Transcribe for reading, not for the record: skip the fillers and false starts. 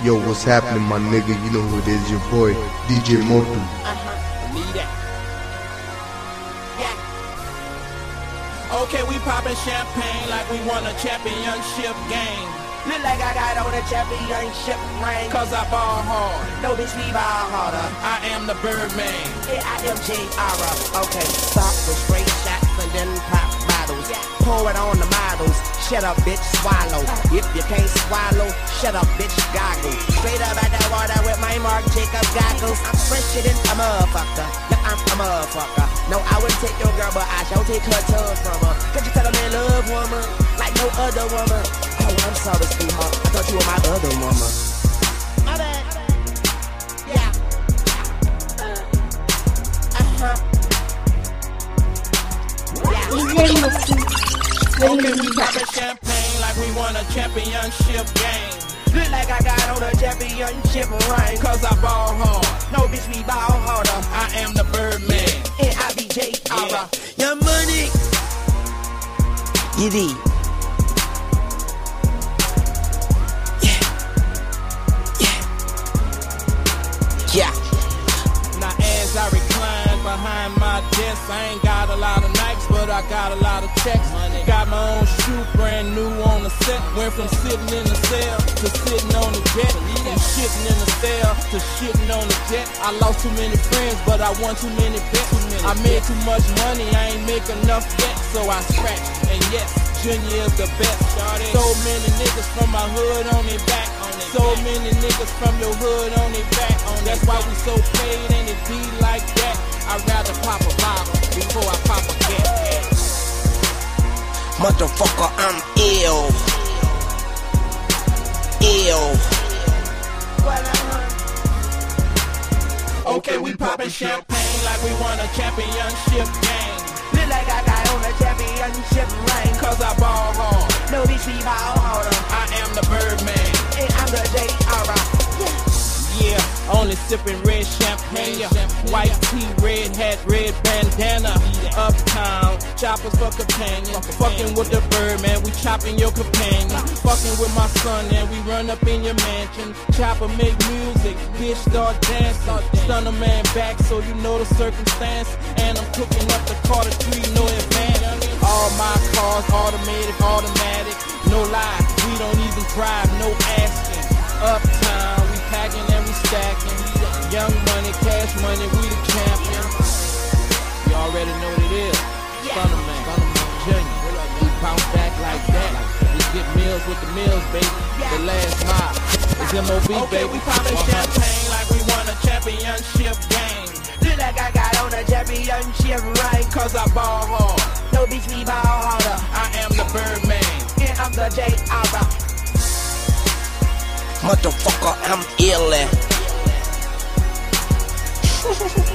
Yo, what's happening, my nigga? You know who it is, your boy, DJ Motu. Believe that. Yeah. Okay, we poppin' champagne like we won a championship game. Look like I got on a championship ring. Cause I ball hard. No bitch, we ball harder. I am the Birdman. Yeah, I am J.R. Okay, stop with straight shots and then pop bottles. Pour it on the models. Shut up, bitch, swallow. If you can't swallow, shut up, bitch, goggle. Straight up at the water with my Marc Jacobs goggles. I'm fresher than a motherfucker. Yeah, I'm a motherfucker. No, I wouldn't take your girl, but I shall take her tongue from her. Could you tell a man love woman like no other woman? Oh, I'm sorry, sweetheart. I thought you were my other woman. My bad. Yeah. Okay, we poppin' champagne like we won a championship game. Look like I got on a championship ring. Cause I ball hard. No bitch, we ball harder. I am the Birdman. And I be J.R. Yeah. Your money. You did. Yeah. Now as I recline behind my desk, I ain't got a lot of Nikes, but I got a lot of checks. Money. Got my own shoe, brand new on the set. Went from sitting in the cell to sitting on the jet. From shitting in the cell to shitting on the jet. I lost too many friends, but I won too many bets. I made too much money, I ain't make enough yet, so I scratched. And yes, Junior is the best. So many niggas from my hood on their back. So many niggas from your hood on their back. That's why we so paid and it be like that. I'd rather pop a bottle before I pop a cat. Motherfucker, I'm ill. Ill. Okay, we poppin' champagne like we won a championship game. Look like I got on a championship ring. Cause I ball hard. No bitch, we ball harder. I am the Birdman. And I'm the J.R. Yeah, only sipping red champagne. White tee, red hat, red bandana. Uptown, choppers for companion. Fucking with the Birdman, we chopping your companion. Fucking with my son and we run up in your mansion. Chopper make music, bitch start dancing. Stun a man back so you know the circumstance. And I'm cooking up the Carter 3, no advance. All my cars automatic. No lie, we don't even drive, no asking. Uptown, we packing and we stacking. Young money, cash money, we the champions. You already know what it is. Stunner man, Junior. We bounce back like that. We get meals with the meals, baby. The last mile is M.O.B., baby. We poppin' champagne like we won a championship game. Look like I got on a championship ring. Cause I ball hard. No bitch, we ball harder. I am the Birdman. And I'm the J.R. Motherfucker, I'm ill.